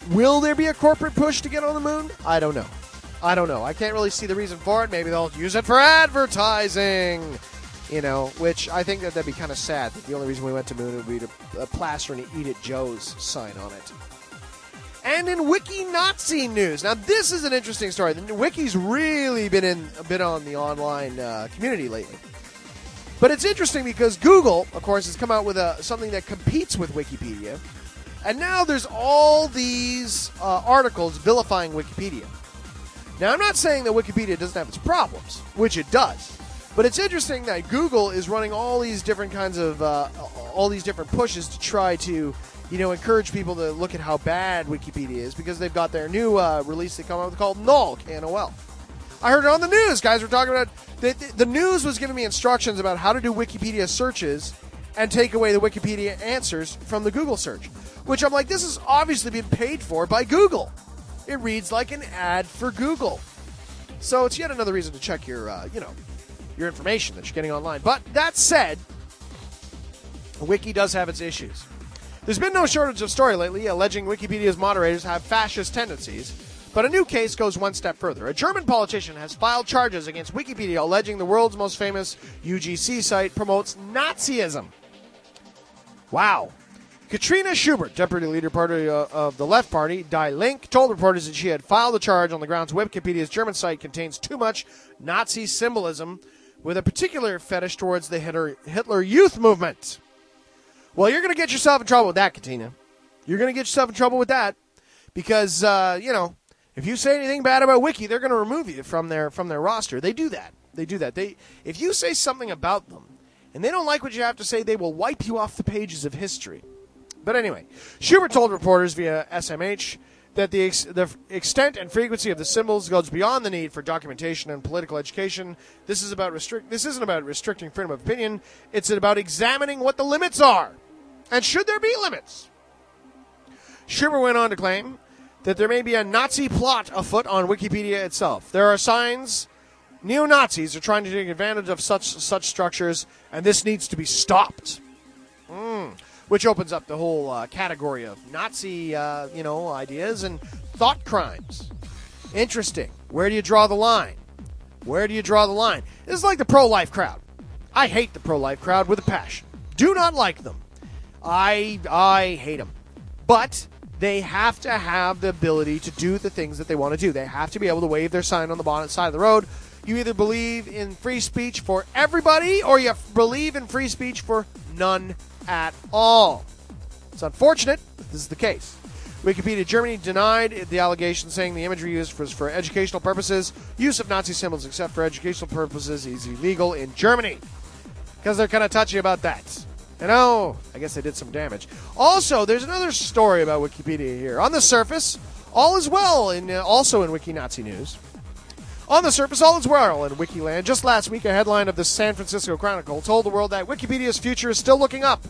Will there be a corporate push to get on the moon? I don't know. I don't know. I can't really see the reason for it. Maybe they'll use it for advertising, you know, which I think that that'd be kind of sad. That the only reason we went to the moon would be to uh, plaster an Eat It Joe's sign on it. And in Wiki Nazi news, now this is an interesting story. The Wiki's really been in a bit on the online uh, community lately. But it's interesting because Google, of course, has come out with a, something that competes with Wikipedia. And now there's all these uh, articles vilifying Wikipedia. Now, I'm not saying that Wikipedia doesn't have its problems, which it does. But it's interesting that Google is running all these different kinds of, uh, all these different pushes to try to, you know, encourage people to look at how bad Wikipedia is because they've got their new uh, release they come out with called Null, K N O L. I heard it on the news. Guys were talking about, the, the news was giving me instructions about how to do Wikipedia searches and take away the Wikipedia answers from the Google search. Which I'm like, this has obviously been paid for by Google. It reads like an ad for Google. So it's yet another reason to check your, uh, you know, your information that you're getting online. But that said, Wiki does have its issues. There's been no shortage of story lately alleging Wikipedia's moderators have fascist tendencies. But a new case goes one step further. A German politician has filed charges against Wikipedia alleging the world's most famous U G C site promotes Nazism. Wow. Katrina Schubert, deputy leader party uh, of the Left Party, Die Link, told reporters that she had filed a charge on the grounds Wikipedia's German site contains too much Nazi symbolism with a particular fetish towards the Hitler, Hitler Youth movement. Well, you're going to get yourself in trouble with that, Katina. You're going to get yourself in trouble with that because, uh, you know, if you say anything bad about Wiki, they're going to remove you from their from their roster. They do that. They do that. They if you say something about them and they don't like what you have to say, they will wipe you off the pages of history. But anyway, Schubert told reporters via S M H that the, ex- the extent and frequency of the symbols goes beyond the need for documentation and political education. This is about restrict. This isn't about restricting freedom of opinion. It's about examining what the limits are, and should there be limits. Schubert went on to claim that there may be a Nazi plot afoot on Wikipedia itself. There are signs neo-Nazis are trying to take advantage of such such structures, and this needs to be stopped. Mm. Which opens up the whole uh, category of Nazi, uh, you know, ideas and thought crimes. Interesting. Where do you draw the line? Where do you draw the line? This is like the pro-life crowd. I hate the pro-life crowd with a passion. Do not like them. I I hate them. But they have to have the ability to do the things that they want to do. They have to be able to wave their sign on the bonnet side of the road. You either believe in free speech for everybody or you believe in free speech for none at all. It's unfortunate, but this is the case. Wikipedia Germany denied the allegation, saying the imagery used was for educational purposes. Use of Nazi symbols except for educational purposes is illegal in Germany. Because they're kind of touchy about that. You know, I guess they did some damage. Also, there's another story about Wikipedia here. On the surface, all is well, in, uh, also in Wiki Nazi news. On the surface, all is well in Wikiland. Just last week, a headline of the San Francisco Chronicle told the world that Wikipedia's future is still looking up,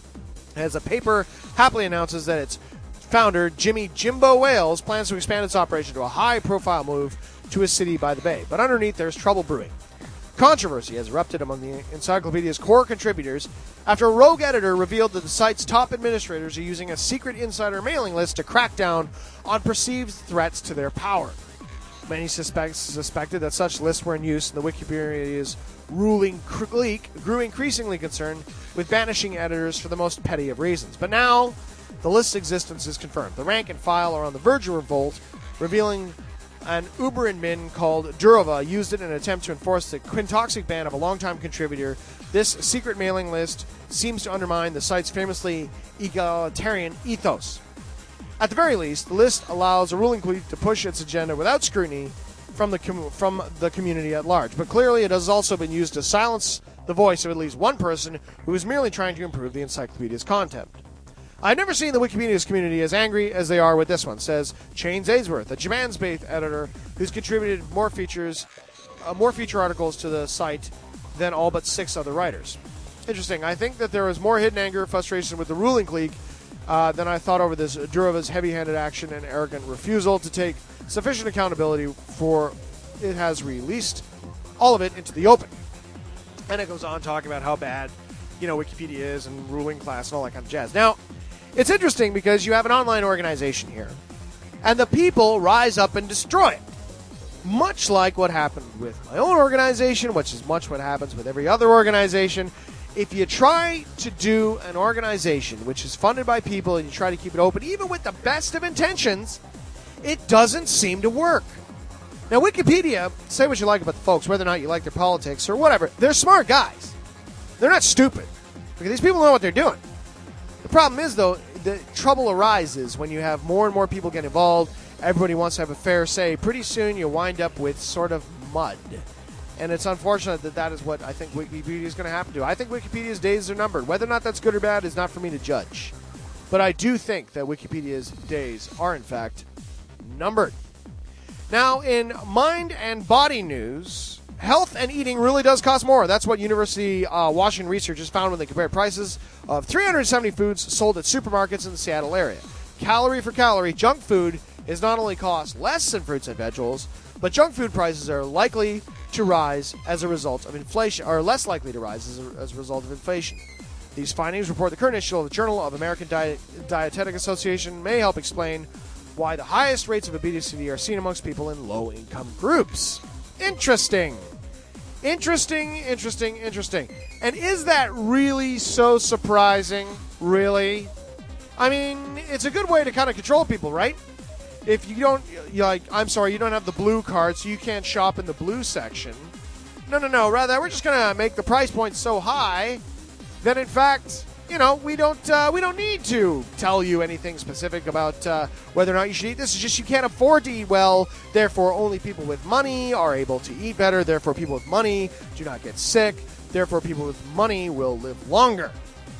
as a paper happily announces that its founder, Jimmy Jimbo Wales, plans to expand its operation to a high-profile move to a city by the bay. But underneath, there's trouble brewing. Controversy has erupted among the encyclopedia's core contributors after a rogue editor revealed that the site's top administrators are using a secret insider mailing list to crack down on perceived threats to their power. Many suspects suspected that such lists were in use, and the Wikipedia's ruling clique grew increasingly concerned with banishing editors for the most petty of reasons. But now, the list's existence is confirmed. The rank and file are on the verge of revolt, revealing an Uberadmin called Durova used it in an attempt to enforce the quintoxic ban of a longtime contributor. This secret mailing list seems to undermine the site's famously egalitarian ethos. At the very least, the list allows a ruling clique to push its agenda without scrutiny from the com- from the community at large. But clearly it has also been used to silence the voice of at least one person who is merely trying to improve the encyclopedia's content. I've never seen the Wikipedia's community as angry as they are with this one, says Shane Zaisworth, a Japan-based editor who's contributed more features, uh, more feature articles to the site than all but six other writers. Interesting. I think that there is more hidden anger and frustration with the ruling clique Uh, than I thought over this Durova's heavy-handed action and arrogant refusal to take sufficient accountability for it has released all of it into the open. And it goes on talking about how bad, you know, Wikipedia is and ruling class and all that kind of jazz. Now, it's interesting because you have an online organization here and the people rise up and destroy it. Much like what happened with my own organization, which is much what happens with every other organization. If you try to do an organization which is funded by people and you try to keep it open, even with the best of intentions, it doesn't seem to work. Now, Wikipedia, say what you like about the folks, whether or not you like their politics or whatever, they're smart guys. They're not stupid. Because these people know what they're doing. The problem is, though, the trouble arises when you have more and more people get involved. Everybody wants to have a fair say. Pretty soon you wind up with sort of mud. And it's unfortunate that that is what I think Wikipedia is going to happen to. I think Wikipedia's days are numbered. Whether or not that's good or bad is not for me to judge. But I do think that Wikipedia's days are, in fact, numbered. Now, in mind and body news, health and eating really does cost more. That's what University uh, Washington researchers found when they compared prices of three hundred seventy foods sold at supermarkets in the Seattle area. Calorie for calorie, junk food is not only cost less than fruits and vegetables, but junk food prices are likely to rise as a result of inflation, or less likely to rise as a, as a result of inflation. These findings report the current issue of the Journal of American Diet, Dietetic Association may help explain why the highest rates of obesity are seen amongst people in low-income groups. Interesting. Interesting, interesting, interesting. And is that really so surprising? Really? I mean, it's a good way to kind of control people, right? If you don't, you're like, I'm sorry, you don't have the blue card, so you can't shop in the blue section. No, no, no. Rather, we're just going to make the price point so high that, in fact, you know, we don't uh, we don't need to tell you anything specific about uh, whether or not you should eat this. It's just you can't afford to eat well. Therefore, only people with money are able to eat better. Therefore, people with money do not get sick. Therefore, people with money will live longer.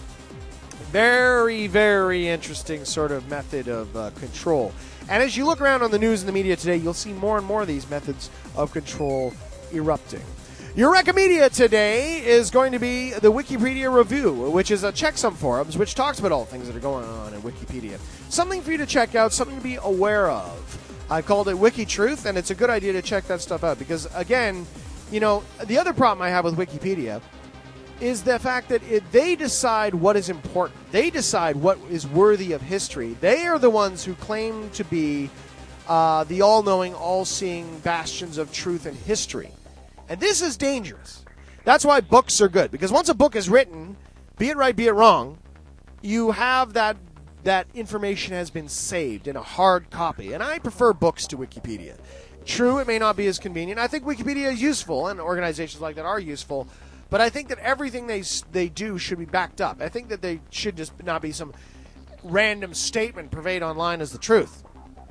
Very, very interesting sort of method of uh, control. And as you look around on the news and the media today, you'll see more and more of these methods of control erupting. Eureka Media today is going to be the Wikipedia Review, which is a checksum forums, which talks about all things that are going on in Wikipedia. Something for you to check out, something to be aware of. I called it Wiki Truth, and it's a good idea to check that stuff out because, again, you know, the other problem I have with Wikipedia is the fact that it, they decide what is important. They decide what is worthy of history. They are the ones who claim to be uh, the all-knowing, all-seeing bastions of truth and history. And this is dangerous. That's why books are good. Because once a book is written, be it right, be it wrong, you have that that information has been saved in a hard copy. And I prefer books to Wikipedia. True, it may not be as convenient. I think Wikipedia is useful, and organizations like that are useful. But I think that everything they they do should be backed up. I think that they should just not be some random statement purveyed online as the truth.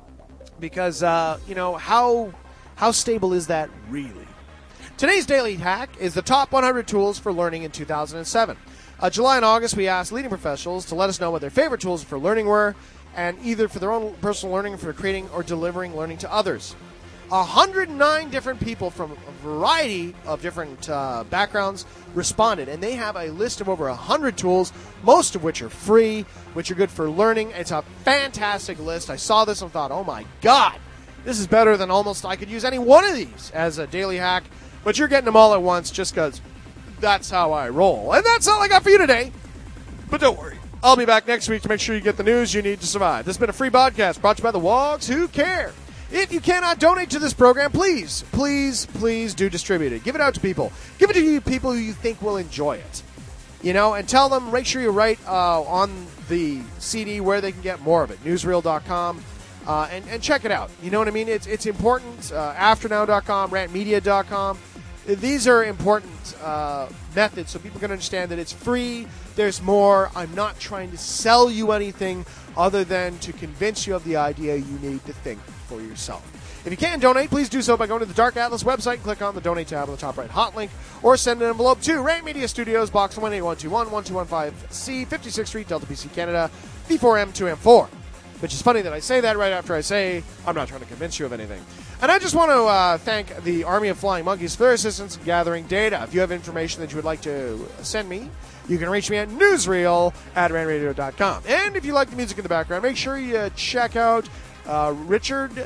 Because, uh, you know, how how stable is that really? Today's Daily Hack is the top one hundred tools for learning in two thousand seven. Uh, July and August, we asked leading professionals to let us know what their favorite tools for learning were, and either for their own personal learning, for creating or delivering learning to others. one hundred nine different people from a variety of different uh, backgrounds responded, and they have a list of over one hundred tools, most of which are free, which are good for learning. It's a fantastic list. I saw this and thought, oh my God, this is better than almost I could use any one of these as a daily hack. But you're getting them all at once just because that's how I roll. And that's all I got for you today. But don't worry. I'll be back next week to make sure you get the news you need to survive. This has been a free podcast brought to you by the Wogs Who Care. If you cannot donate to this program, please, please, please do distribute it. Give it out to people. Give it to you people who you think will enjoy it. You know, and tell them, make sure you write uh, on the C D where they can get more of it. newsreel dot com. Uh, and, and check it out. You know what I mean? It's it's important. Uh, afternow dot com, rant media dot com. These are important uh, methods so people can understand that it's free. There's more. I'm not trying to sell you anything other than to convince you of the idea you need to think for yourself. If you can donate, please do so by going to the Dark Atlas website and click on the Donate tab on the top right hot link, or send an envelope to Rant Media Studios, Box one eight one two one, one two one five C, fifty-sixth Street, Delta B C, Canada, V four M two M four. Which is funny that I say that right after I say I'm not trying to convince you of anything. And I just want to uh, thank the Army of Flying Monkeys for their assistance in gathering data. If you have information that you would like to send me, you can reach me at newsreel at rant radio dot com. And if you like the music in the background, make sure you check out uh, Richard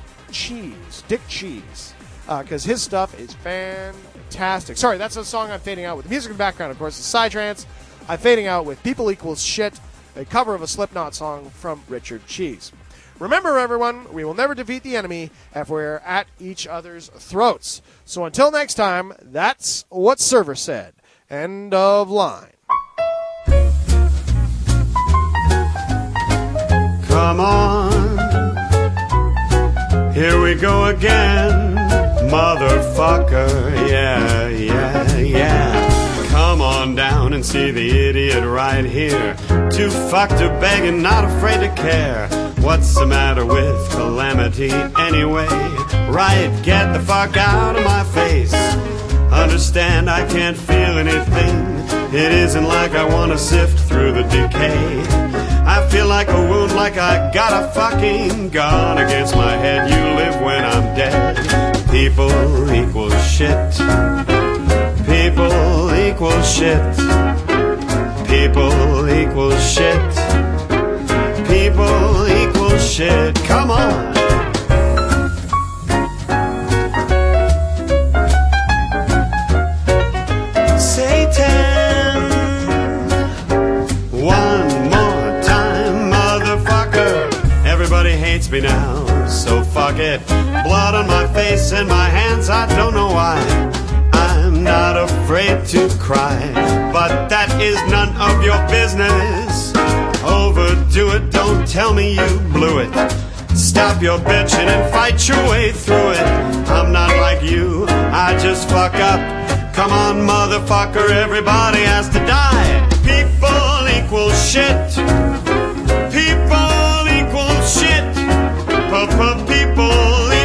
Cheese, Dick Cheese, because uh, his stuff is fantastic. Sorry, that's a song I'm fading out with. The music in the background, of course, is Psytrance. I'm fading out with People Equals Shit, a cover of a Slipknot song from Richard Cheese. Remember, everyone, we will never defeat the enemy if we're at each other's throats. So until next time, that's what Server said. End of line. Come on, here we go again, motherfucker, yeah, yeah, yeah. Come on down and see the idiot right here, too fucked to beg and not afraid to care. What's the matter with calamity anyway? Right, get the fuck out of my face. Understand I can't feel anything. It isn't like I wanna sift through the decay. I feel like a wound, like I got a fucking gun against my head. You live when I'm dead. People equal shit. People equal shit. People equal shit. People equal shit. Come on. Satan. One more time, motherfucker. Everybody hates me now, so fuck it. Blood on my face and my hands, I don't know why. I'm not afraid to cry, but that is none of your business. Overdo it, don't tell me you blew it. Stop your bitching and fight your way through it. I'm not like you, I just fuck up. Come on, motherfucker, everybody has to die. People equal shit. People equal shit. P-p-people